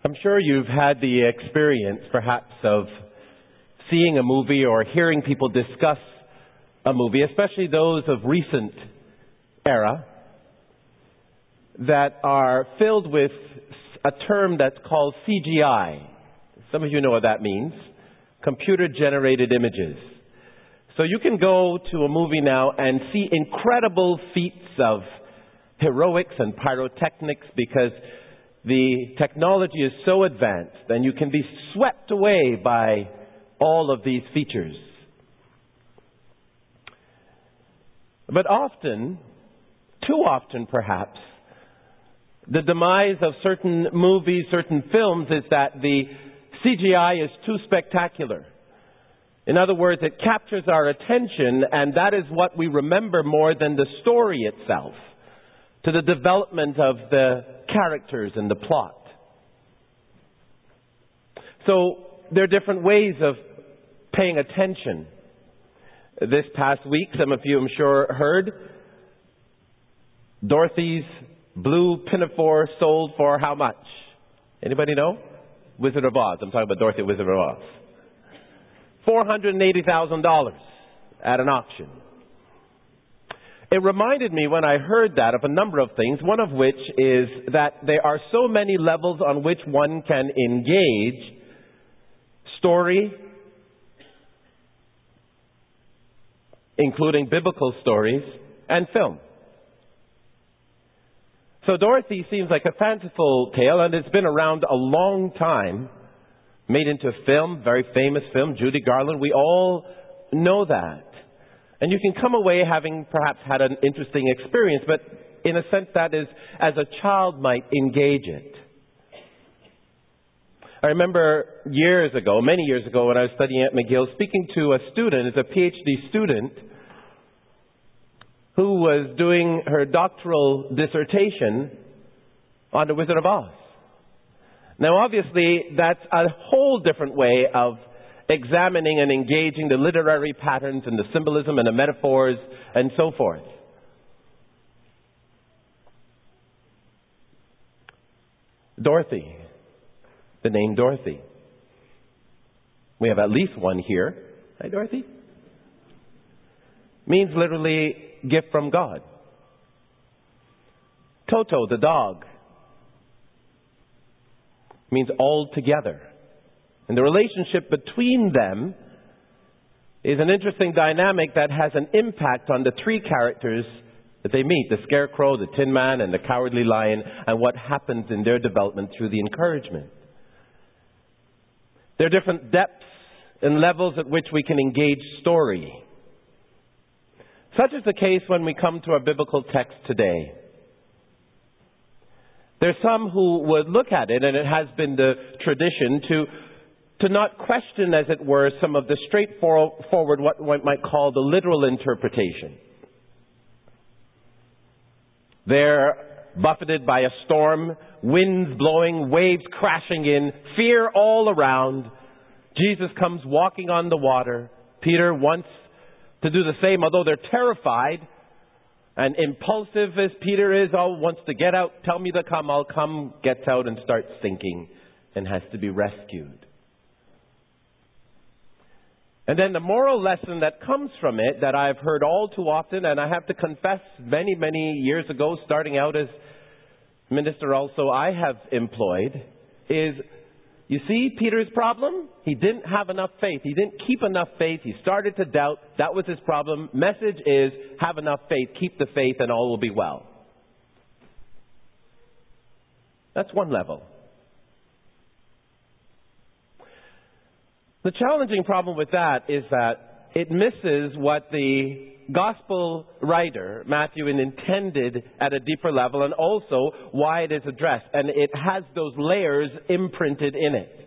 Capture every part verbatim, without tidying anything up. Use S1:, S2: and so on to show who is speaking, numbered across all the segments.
S1: I'm sure you've had the experience, perhaps, of seeing a movie or hearing people discuss a movie, especially those of recent era, that are filled with a term that's called C G I. Some of you know what that means. Computer-generated images. So you can go to a movie now and see incredible feats of heroics and pyrotechnics because the technology is so advanced and you can be swept away by all of these features. But often, too often perhaps, the demise of certain movies, certain films is that the C G I is too spectacular. In other words, it captures our attention, and that is what we remember more than the story itself, to the development of the characters and the plot. So there are different ways of paying attention. This past week, some of you I'm sure heard, Dorothy's blue pinafore sold for how much? Anybody know? Wizard of Oz. I'm talking about Dorothy, Wizard of Oz. four hundred eighty thousand dollars at an auction. It reminded me when I heard that of a number of things, one of which is that there are so many levels on which one can engage story, including biblical stories, and film. So Dorothy seems like a fanciful tale, and it's been around a long time, made into a film, very famous film, Judy Garland. We all know that. And you can come away having perhaps had an interesting experience, but in a sense that is as a child might engage it. I remember years ago, many years ago, when I was studying at McGill, speaking to a student, as a PhD student, who was doing her doctoral dissertation on the Wizard of Oz. Now, obviously, that's a whole different way of examining and engaging the literary patterns and the symbolism and the metaphors and so forth. Dorothy, the name Dorothy. We have at least one here. Hi, Dorothy. Means literally gift from God. Toto, the dog, means all together. And the relationship between them is an interesting dynamic that has an impact on the three characters that they meet, the Scarecrow, the Tin Man, and the Cowardly Lion, and what happens in their development through the encouragement. There are different depths and levels at which we can engage story. Such is the case when we come to our biblical text today. There's some who would look at it, and it has been the tradition to to not question, as it were, some of the straightforward, what one might call the literal interpretation. They're buffeted by a storm, winds blowing, waves crashing in, fear all around. Jesus comes walking on the water. Peter wants to do the same, although they're terrified. And impulsive as Peter is, oh, wants to get out, tell me to come, I'll come, gets out and starts sinking and has to be rescued. And then the moral lesson that comes from it, that I've heard all too often, and I have to confess many, many years ago, starting out as minister also, I have employed, is, you see Peter's problem? He didn't have enough faith. He didn't keep enough faith. He started to doubt. That was his problem. Message is, have enough faith, keep the faith, and all will be well. That's one level. The challenging problem with that is that it misses what the gospel writer, Matthew, intended at a deeper level, and also why it is addressed. And it has those layers imprinted in it.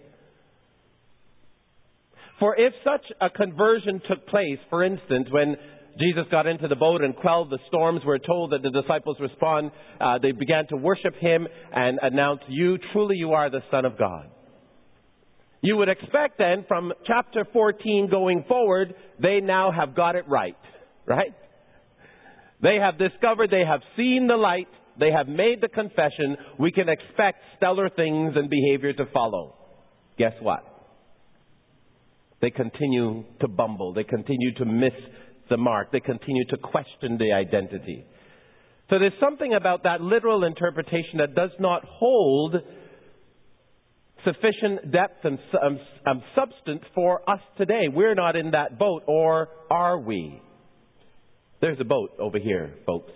S1: For if such a conversion took place, for instance, when Jesus got into the boat and quelled the storms, we're told that the disciples respond, uh, they began to worship him and announce, you, truly you are the Son of God. You would expect then from chapter fourteen going forward, they now have got it right, right? They have discovered, they have seen the light, They have made the confession. We can expect stellar things and behavior to follow. Guess what? They continue to bumble. They continue to miss the mark. They continue to question the identity. So there's something about that literal interpretation that does not hold sufficient depth and um, um, substance for us today. We're not in that boat, or are we? There's a boat over here, folks.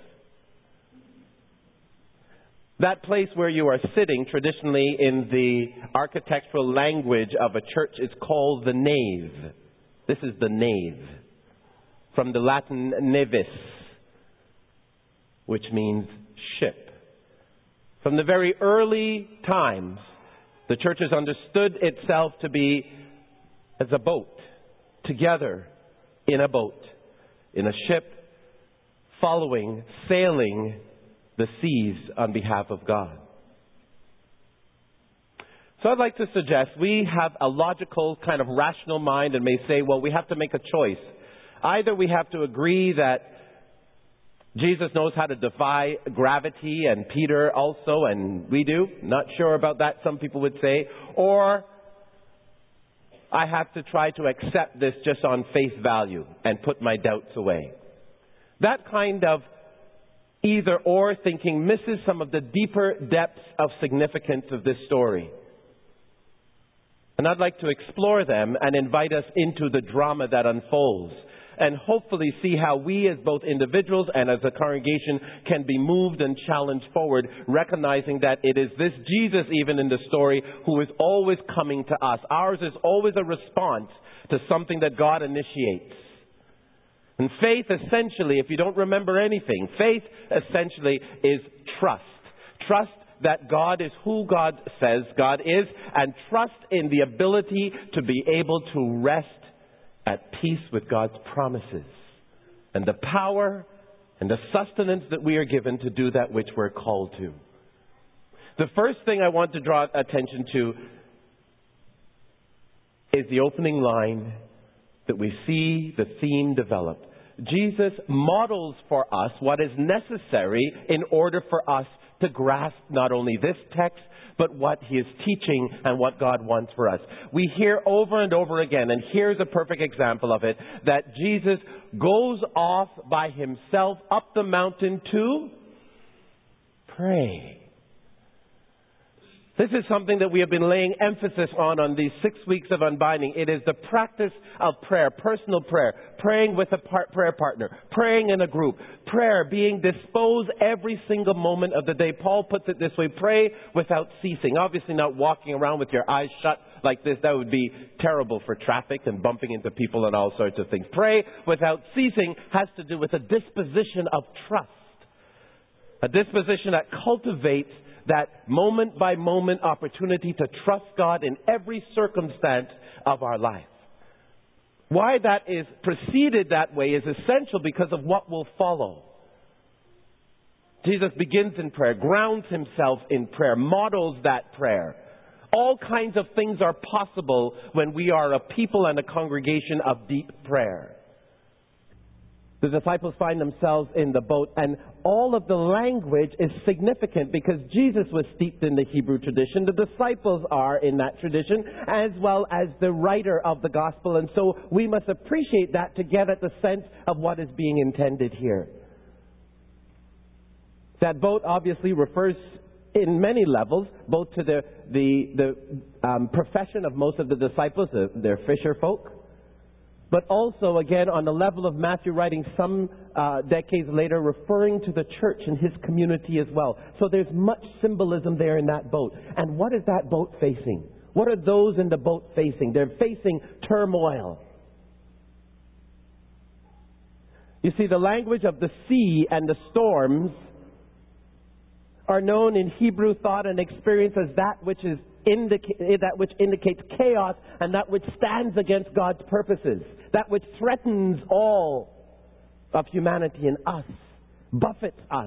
S1: That place where you are sitting, traditionally in the architectural language of a church, is called the nave. This is the nave. From the Latin navis, which means ship. From the very early times, the church has understood itself to be as a boat, together in a boat, in a ship, following, sailing the seas on behalf of God. So I'd like to suggest we have a logical, kind of rational mind and may say, well, we have to make a choice. Either we have to agree that Jesus knows how to defy gravity, and Peter also, and we do. Not sure about that, some people would say. Or I have to try to accept this just on face value and put my doubts away. That kind of either or thinking misses some of the deeper depths of significance of this story. And I'd like to explore them and invite us into the drama that unfolds, and hopefully see how we as both individuals and as a congregation can be moved and challenged forward, recognizing that it is this Jesus, even in the story, who is always coming to us. Ours is always a response to something that God initiates. And faith, essentially, if you don't remember anything, faith essentially is trust. Trust that God is who God says God is, and trust in the ability to be able to rest at peace with God's promises and the power and the sustenance that we are given to do that which we're called to. The first thing I want to draw attention to is the opening line that we see the theme develop. Jesus models for us what is necessary in order for us to grasp not only this text, but what He is teaching and what God wants for us. We hear over and over again, and here's a perfect example of it, that Jesus goes off by Himself up the mountain to pray. This is something that we have been laying emphasis on on these six weeks of unbinding. It is the practice of prayer, personal prayer, praying with a par- prayer partner, praying in a group, prayer being disposed every single moment of the day. Paul puts it this way, pray without ceasing. Obviously not walking around with your eyes shut like this. That would be terrible for traffic and bumping into people and all sorts of things. Pray without ceasing has to do with a disposition of trust, a disposition that cultivates that moment-by-moment opportunity to trust God in every circumstance of our life. Why that is preceded that way is essential because of what will follow. Jesus begins in prayer, grounds Himself in prayer, models that prayer. All kinds of things are possible when we are a people and a congregation of deep prayer. The disciples find themselves in the boat, and all of the language is significant because Jesus was steeped in the Hebrew tradition. The disciples are in that tradition, as well as the writer of the gospel. And so we must appreciate that to get at the sense of what is being intended here. That boat obviously refers in many levels, both to the, the, the um, profession of most of the disciples, they're fisher folk. But also, again, on the level of Matthew writing some uh, decades later, referring to the church and his community as well. So there's much symbolism there in that boat. And what is that boat facing? What are those in the boat facing? They're facing turmoil. You see, the language of the sea and the storms are known in Hebrew thought and experience as that which is indica- that which indicates chaos and that which stands against God's purposes, that which threatens all of humanity and us, buffets us.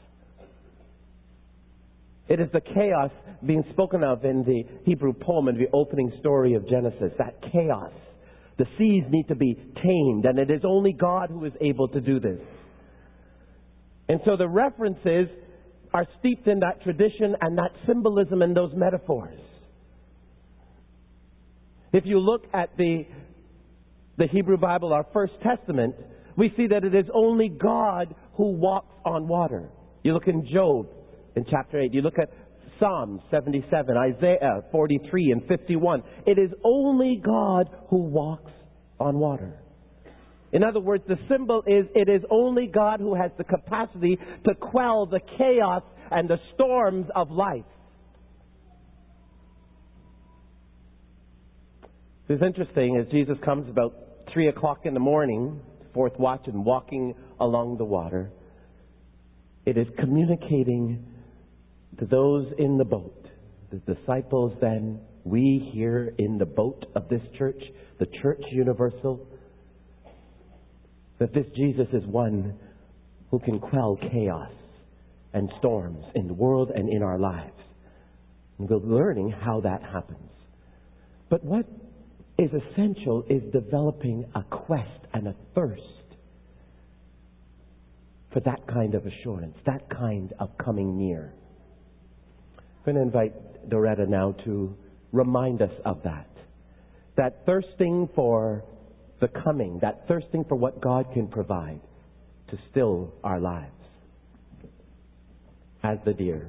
S1: It is the chaos being spoken of in the Hebrew poem in the opening story of Genesis, that chaos. The seas need to be tamed, and it is only God who is able to do this. And so the references are steeped in that tradition and that symbolism and those metaphors. If you look at the, the Hebrew Bible, our First Testament, we see that it is only God who walks on water. You look in Job in chapter eight. You look at Psalm seventy-seven, Isaiah forty-three and fifty-one. It is only God who walks on water. In other words, the symbol is it is only God who has the capacity to quell the chaos and the storms of life. It's interesting as Jesus comes about three o'clock in the morning, fourth watch, and walking along the water. It is communicating to those in the boat, the disciples then, we here in the boat of this church, the church universal, that this Jesus is one who can quell chaos and storms in the world and in our lives. And we're learning how that happens. But what is essential is developing a quest and a thirst for that kind of assurance, that kind of coming near. I'm going to invite Doretta now to remind us of that. That thirsting for the coming, that thirsting for what God can provide to still our lives. As the deer.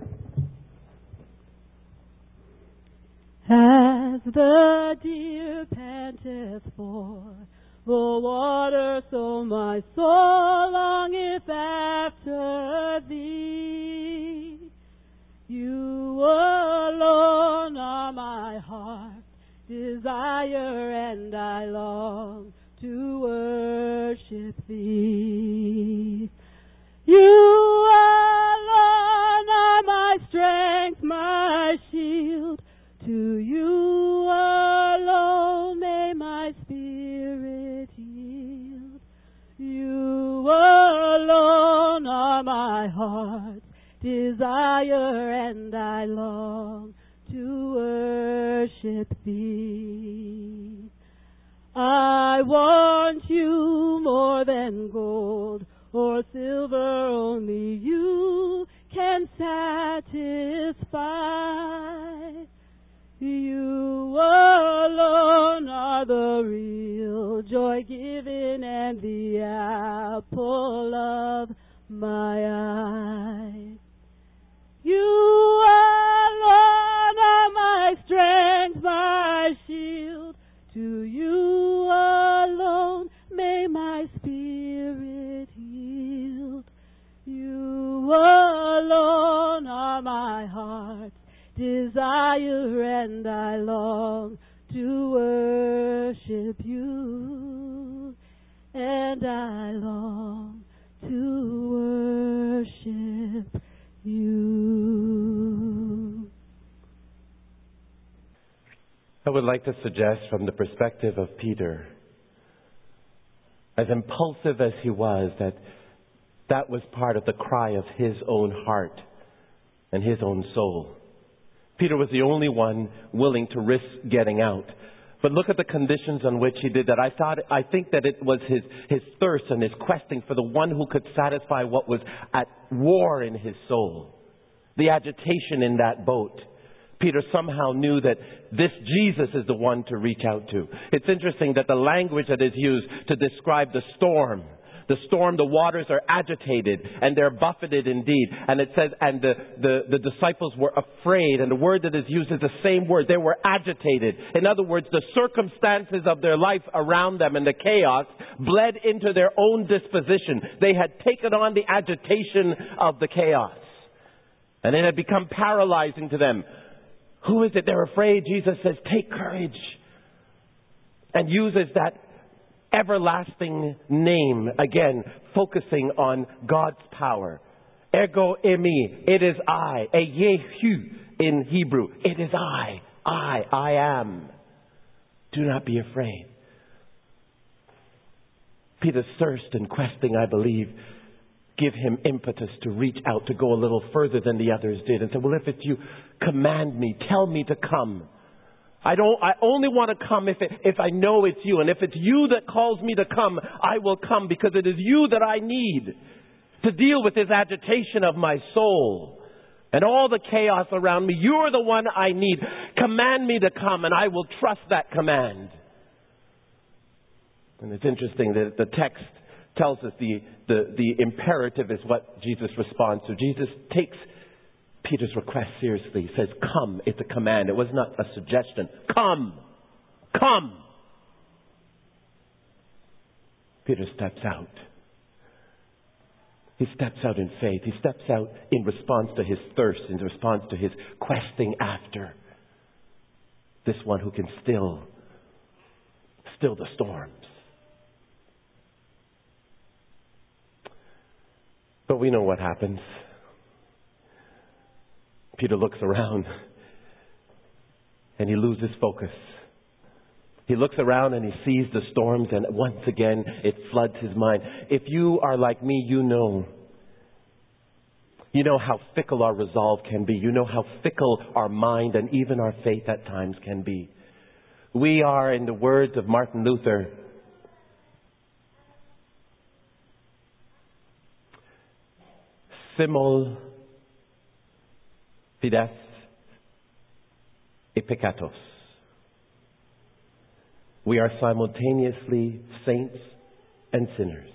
S2: As the deer panteth for the water, so my soul longeth after thee. You alone are my heart's desire, and I long to worship thee. You alone are my strength, my shield. To you alone may my spirit yield. You alone are my heart's desire, and I long to worship thee. I want you more than gold or silver, only you can satisfy. You alone are the real joy given and the apple of my eye. You alone are my strength, my shield. To you alone may my spirit yield. You alone are my heart's desire, and I long to worship you, and I long to worship you.
S1: I would like to suggest from the perspective of Peter, as impulsive as he was, that that was part of the cry of his own heart and his own soul. Peter was the only one willing to risk getting out. But look at the conditions on which he did that. I thought, I think that it was his, his thirst and his questing for the one who could satisfy what was at war in his soul. The agitation in that boat. Peter somehow knew that this Jesus is the one to reach out to. It's interesting that the language that is used to describe the storm, the storm, the waters are agitated and they're buffeted indeed. And it says, and the, the, the disciples were afraid. And the word that is used is the same word. They were agitated. In other words, the circumstances of their life around them and the chaos bled into their own disposition. They had taken on the agitation of the chaos. And it had become paralyzing to them. Who is it? They're afraid. Jesus says, take courage. And uses that everlasting name, again, focusing on God's power. Ego eimi, it is I. Eyehu in Hebrew, it is I. I, I am. Do not be afraid. Peter's thirst and questing, I believe, give him impetus to reach out, to go a little further than the others did, and say, well, if it's you, command me, tell me to come. I don't, I only want to come if it, if I know it's you. And if it's you that calls me to come, I will come, because it is you that I need to deal with this agitation of my soul. and all the chaos around me. You are the one I need. Command me to come, and I will trust that command. And it's interesting that the text tells us the, the, the imperative is what Jesus responds to. Jesus takes Peter's request seriously. He says, come. It's a command. It was not a suggestion. Come. Come. Peter steps out. He steps out in faith. He steps out in response to his thirst, in response to his questing after this one who can still, still the storms. But we know what happens. Peter looks around and he loses focus. He looks around and he sees the storms, and once again it floods his mind. If you are like me, you know. You know how fickle our resolve can be. You know how fickle our mind and even our faith at times can be. We are, in the words of Martin Luther, simul fides et peccatos. We are simultaneously saints and sinners.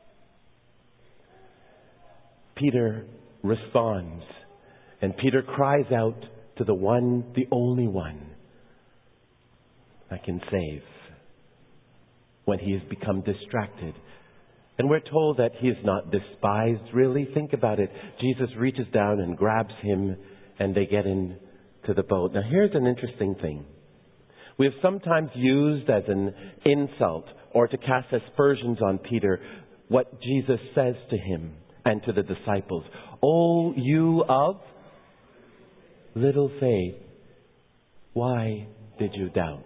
S1: Peter responds, and Peter cries out to the one, the only one that can save when he has become distracted. And we're told that he is not despised, really. Think about it. Jesus reaches down and grabs him, and they get into the boat. Now, here's an interesting thing. We have sometimes used as an insult or to cast aspersions on Peter what Jesus says to him and to the disciples. "O you of little faith, why did you doubt?"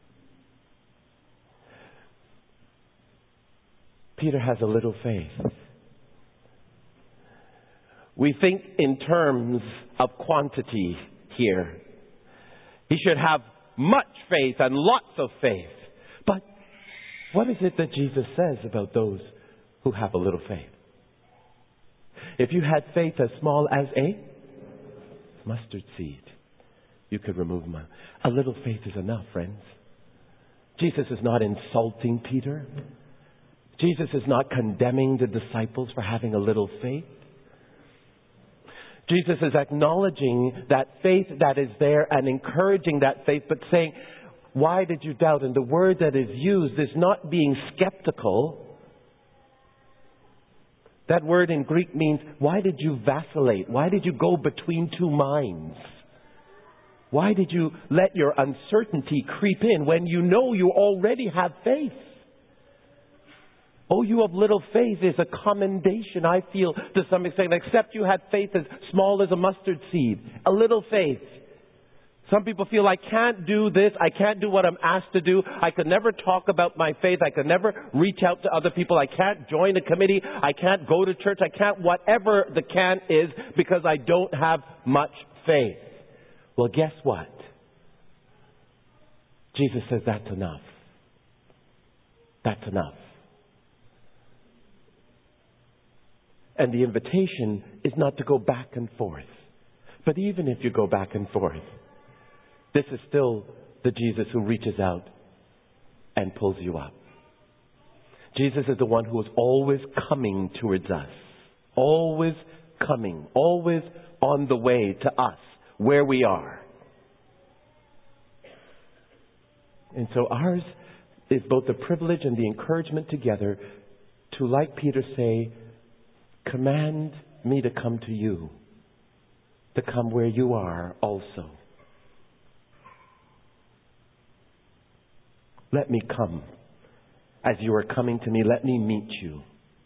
S1: Peter has a little faith. We think in terms of quantity here. He should have much faith and lots of faith. But what is it that Jesus says about those who have a little faith? If you had faith as small as a mustard seed, you could remove them. A little faith is enough, friends. Jesus is not insulting Peter. Jesus is not condemning the disciples for having a little faith. Jesus is acknowledging that faith that is there and encouraging that faith, but saying, why did you doubt? And the word that is used is not being skeptical. That word in Greek means, why did you vacillate? Why did you go between two minds? Why did you let your uncertainty creep in when you know you already have faith? Oh, you of little faith is a commendation, I feel, to some extent. Except you had faith as small as a mustard seed. A little faith. Some people feel, I can't do this. I can't do what I'm asked to do. I could never talk about my faith. I could never reach out to other people. I can't join a committee. I can't go to church. I can't, whatever the can is, because I don't have much faith. Well, guess what? Jesus says that's enough. That's enough. And the invitation is not to go back and forth. But even if you go back and forth, this is still the Jesus who reaches out and pulls you up. Jesus is the one who is always coming towards us. Always coming. Always on the way to us, where we are. And so ours is both the privilege and the encouragement together to, like Peter, say, command me to come to you, to come where you are also. Let me come. As you are coming to me, let me meet you.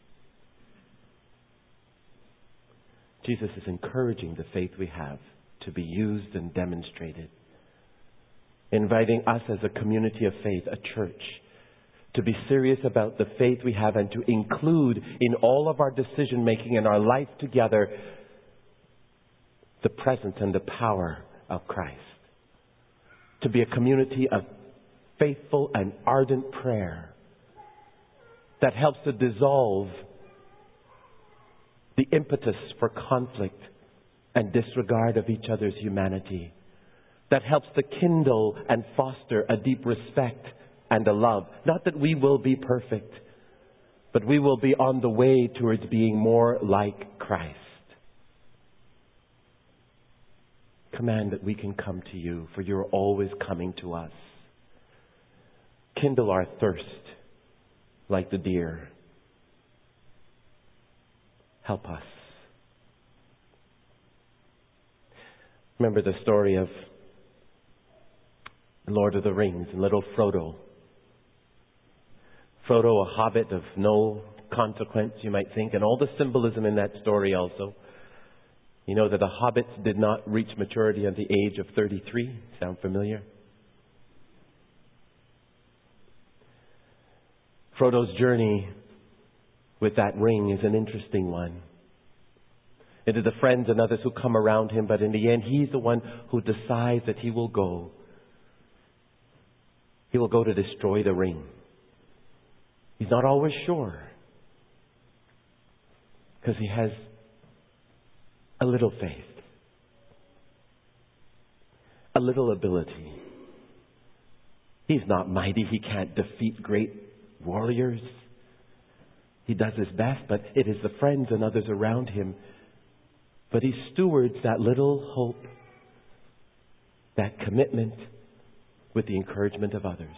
S1: Jesus is encouraging the faith we have to be used and demonstrated. Inviting us as a community of faith, a church, to be serious about the faith we have and to include in all of our decision making and our life together the presence and the power of Christ. To be a community of faithful and ardent prayer that helps to dissolve the impetus for conflict and disregard of each other's humanity, that helps to kindle and foster a deep respect and a love. Not that we will be perfect, but we will be on the way towards being more like Christ. Command that we can come to you, for you're always coming to us. Kindle our thirst like the deer. Help us. Remember the story of Lord of the Rings and little Frodo. Frodo, a hobbit of no consequence, you might think, and all the symbolism in that story also. You know that the hobbits did not reach maturity at the age of thirty-three. Sound familiar? Frodo's journey with that ring is an interesting one. It is the friends and others who come around him, but in the end, he's the one who decides that he will go. He will go to destroy the ring. He's not always sure, because he has a little faith, a little ability. He's not mighty. He can't defeat great warriors. He does his best, but it is the friends and others around him. But he stewards that little hope, that commitment, with the encouragement of others.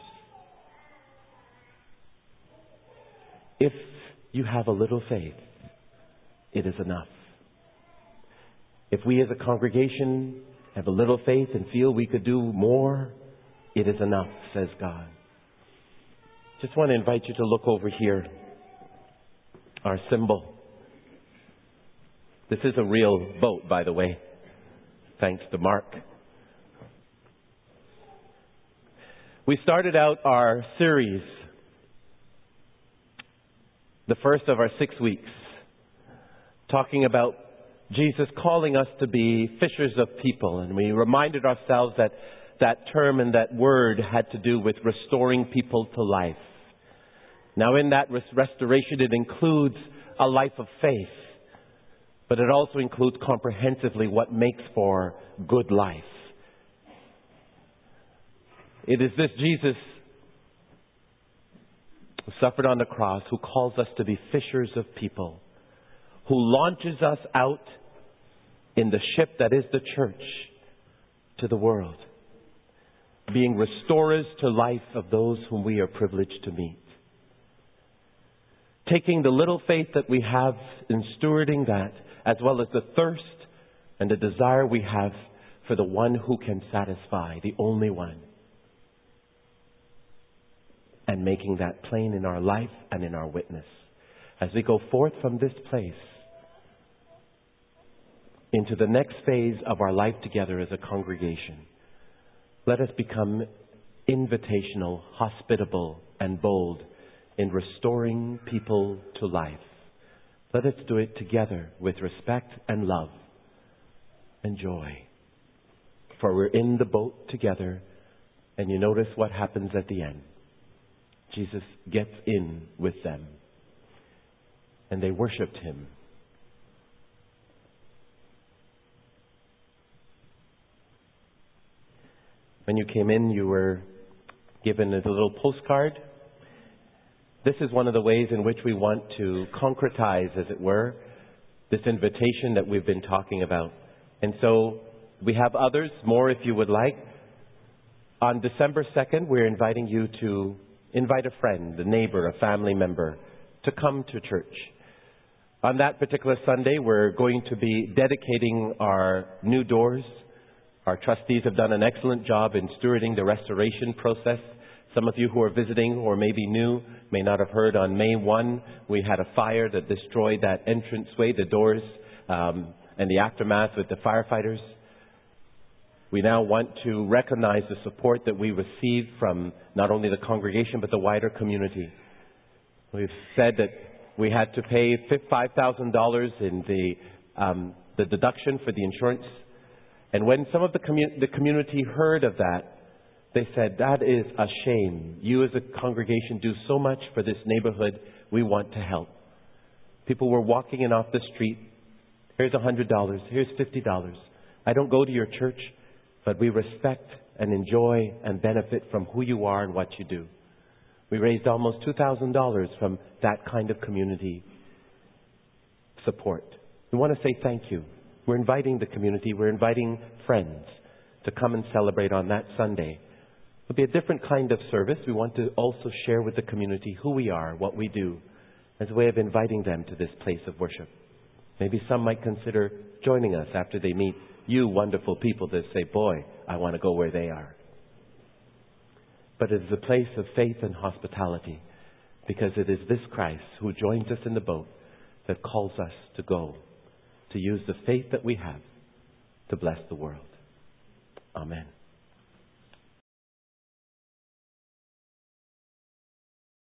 S1: If you have a little faith, it is enough. If we as a congregation have a little faith and feel we could do more, it is enough, says God. Just want to invite you to look over here. Our symbol. This is a real boat, by the way. Thanks to Mark. We started out our series, the first of our six weeks, talking about Jesus calling us to be fishers of people. And we reminded ourselves that that term and that word had to do with restoring people to life. Now, in that restoration, it includes a life of faith, but it also includes comprehensively what makes for good life. It is this Jesus who suffered on the cross, who calls us to be fishers of people, who launches us out in the ship that is the church to the world, being restorers to life of those whom we are privileged to meet. Taking the little faith that we have in stewarding that, as well as the thirst and the desire we have for the one who can satisfy, the only one, and making that plain in our life and in our witness. As we go forth from this place into the next phase of our life together as a congregation, let us become invitational, hospitable, and bold in restoring people to life. Let us do it together with respect and love and joy. For we're in the boat together, and you notice what happens at the end. Jesus gets in with them, and they worshiped him. When you came in, you were given a little postcard. This is one of the ways in which we want to concretize, as it were, this invitation that we've been talking about. And so we have others, more if you would like. On December second, we're inviting you to invite a friend, a neighbor, a family member to come to church. On that particular Sunday, we're going to be dedicating our new doors. Our trustees have done an excellent job in stewarding the restoration process. Some of you who are visiting or maybe new may not have heard, on May first, we had a fire that destroyed that entranceway, the doors, um, and the aftermath with the firefighters. We now want to recognize the support that we received from not only the congregation but the wider community. We've said that we had to pay five thousand dollars in the um, the deduction for the insurance. And when some of the, commu- the community heard of that, they said, that is a shame. You as a congregation do so much for this neighborhood. We want to help. People were walking in off the street Here's one hundred dollars. Here's fifty dollars. I don't go to your church, but we respect and enjoy and benefit from who you are and what you do. We raised almost two thousand dollars from that kind of community support. We want to say thank you. We're inviting the community, we're inviting friends to come and celebrate on that Sunday. It'll be a different kind of service. We want to also share with the community who we are, what we do, as a way of inviting them to this place of worship. Maybe some might consider joining us after they meet you wonderful people that say, boy, I want to go where they are. But it is a place of faith and hospitality, because it is this Christ who joins us in the boat that calls us to go, to use the faith that we have to bless the world. Amen.